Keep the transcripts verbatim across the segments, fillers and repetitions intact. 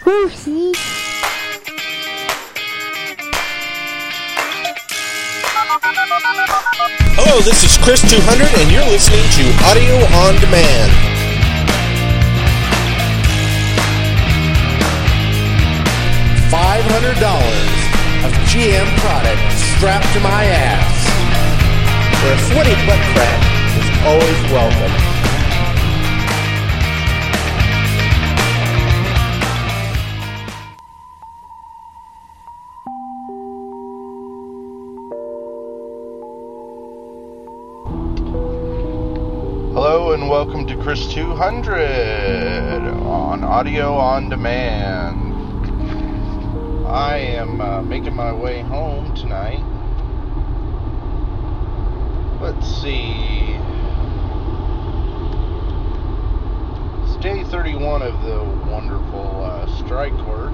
Goosey. Hello, this is Chris two hundred, and you're listening to Audio on Demand. five hundred dollars of G M product strapped to my ass, where a sweaty butt crack is always welcome. Hello and welcome to Chris two hundred on Audio on Demand. I am uh, making my way home tonight. Let's see. It's day thirty-one of the wonderful uh, strike work.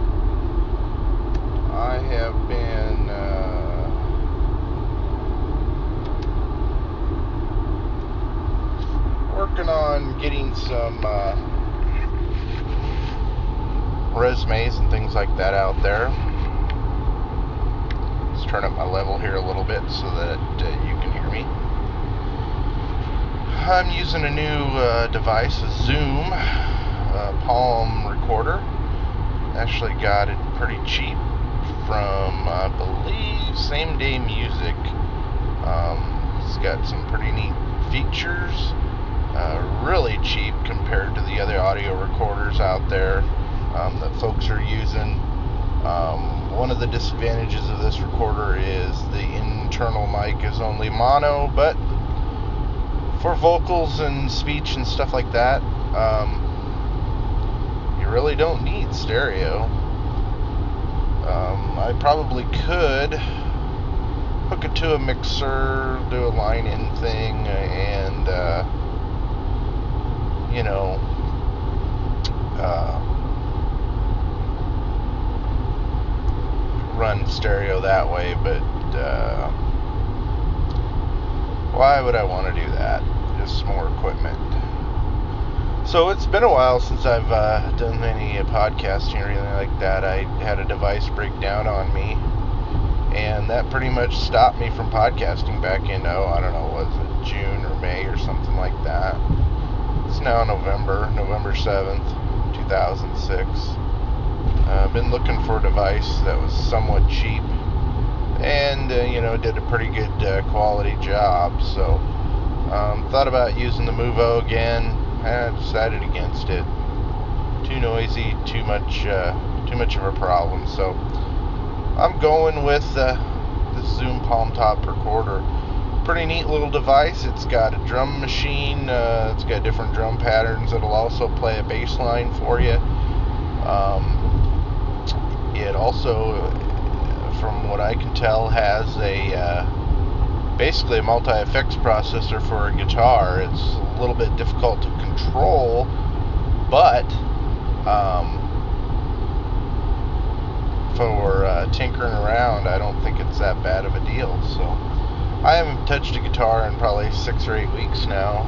I have been uh, working on getting some uh, resumes and things like that out there. Let's turn up my level here a little bit so that uh, you can hear me. I'm using a new uh, device, a Zoom uh, Palm recorder. Actually got it pretty cheap from, I believe, Same Day Music. Um, it's got some pretty neat features. Uh, really cheap compared to the other audio recorders out there um, that folks are using. Um, one of the disadvantages of this recorder is the internal mic is only mono, but for vocals and speech and stuff like that, um, you really don't need stereo. Um, I probably could hook it to a mixer, do a line-in thing, and uh, you know, uh, run stereo that way, but uh, why would I want to do that? Just more equipment. So it's been a while since I've uh, done any podcasting or anything like that. I had a device break down on me, and that pretty much stopped me from podcasting back in, oh, I don't know, was it June or May or something like that. It's now November, November seventh, two thousand six. Uh, I've been looking for a device that was somewhat cheap and, uh, you know, did a pretty good uh, quality job. So, um, thought about using the Movo again. I decided against it. Too noisy, too much, uh, too much of a problem. So, I'm going with uh, this Zoom Palm Top recorder. Pretty neat little device. It's got a drum machine. Uh, it's got different drum patterns. It'll also play a bass line for you. Um, it also, from what I can tell, has a uh, basically a multi-effects processor for a guitar. It's a little bit difficult to control, but um, for uh, tinkering around, I don't think it's that bad of a deal. So I haven't touched a guitar in probably six or eight weeks now.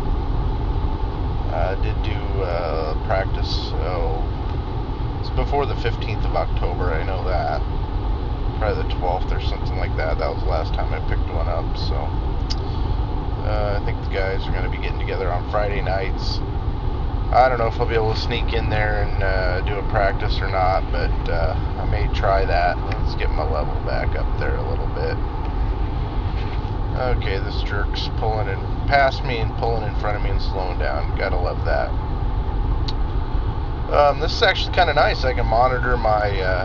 I uh, did do uh, practice, oh, it's before the fifteenth of October, I know that. Probably the twelfth or something like that. That was the last time I picked one up, so. Uh, I think the guys are going to be getting together on Friday nights. I don't know if I'll be able to sneak in there and uh, do a practice or not, but uh, I may try that. Let's get my level back up there a little bit. Okay, this jerk's pulling in past me and pulling in front of me and slowing down. Gotta love that. Um, this is actually kind of nice. I can monitor my uh,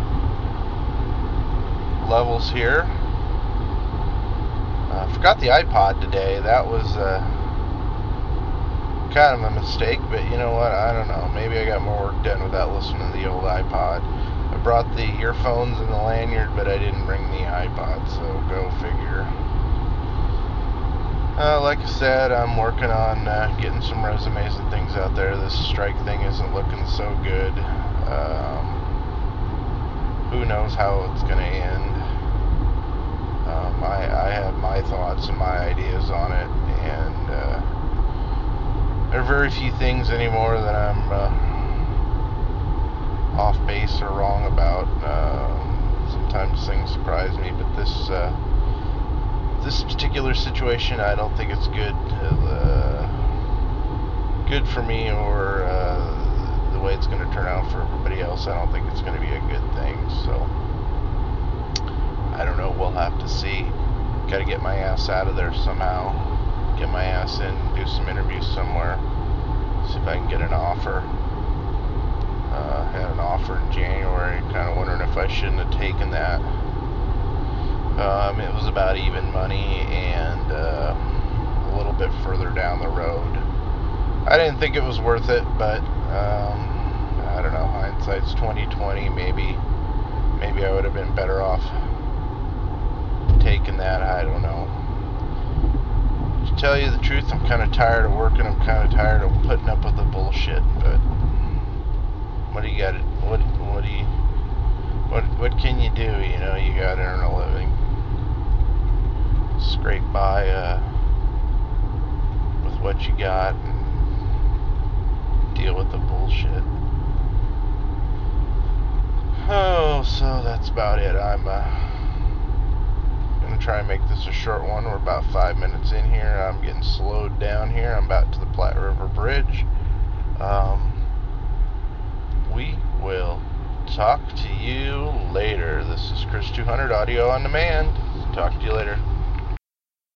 levels here. I uh, forgot the iPod today. That was uh, kind of a mistake, but you know what? I don't know. Maybe I got more work done without listening to the old iPod. I brought the earphones and the lanyard, but I didn't bring the iPod, so go figure. Uh, like I said, I'm working on uh, getting some resumes and things out there. This strike thing isn't looking so good. Um, who knows how it's going to end. Um, I, I have my thoughts and my ideas on it, and uh, there are very few things anymore that I'm uh, facts are wrong about. Um, sometimes things surprise me, but this uh, this particular situation, I don't think it's good uh, good for me, or uh, the way it's going to turn out for everybody else. I don't think it's going to be a good thing. So I don't know. We'll have to see. Got to get my ass out of there somehow. Get my ass in, do some interviews somewhere. See if I can get an offer. Uh, had an offer in January. Kind of wondering if I shouldn't have taken that. Um, it was about even money and uh, a little bit further down the road. I didn't think it was worth it, but um, I don't know. Hindsight's twenty twenty. Maybe, maybe I would have been better off taking that. I don't know. To tell you the truth, I'm kind of tired of working. I'm kind of tired of putting up with the bullshit. But what do you got? What what do you what what can you do? You know, you got to earn a living. Scrape by uh, with what you got and deal with the bullshit. Oh, so that's about it. I'm uh, gonna try and make this a short one. We're about five minutes in here. I'm getting slowed down here. I'm about to the Platte River Bridge. Um, we will talk to you later. This is Chris two hundred Audio on Demand. Talk to you later.